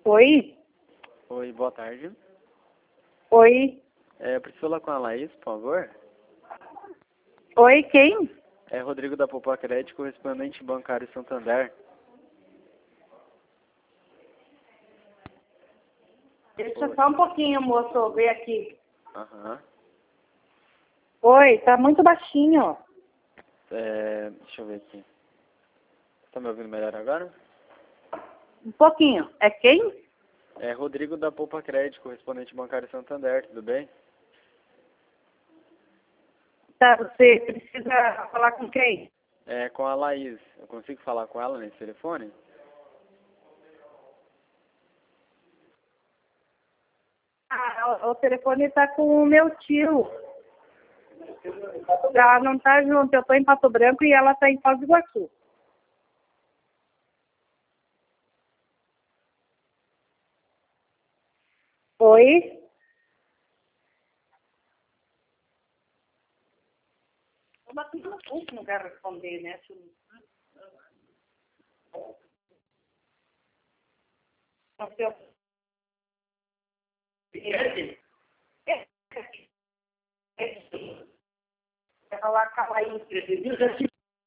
Oi? Oi, boa tarde. Oi? Eu preciso falar com a Laís, por favor. Oi, quem? É Rodrigo da Poupa Crédito, correspondente bancário Santander. Deixa só um pouquinho, moço, eu ver aqui. Aham. Oi, tá muito baixinho. Deixa eu ver aqui. Tá me ouvindo melhor agora? Um pouquinho. É quem? É Rodrigo da Poupa Crédito, correspondente bancário Santander, tudo bem? Tá, você precisa falar com quem? É com a Laís. Eu consigo falar com ela nesse telefone? Ah, o telefone tá com o meu tio. Ela não tá junto, eu tô em Pato Branco e ela tá em Foz do Iguaçu. Oi? Eu bati no ponto, não quero responder, né? Ela lá, cala aí.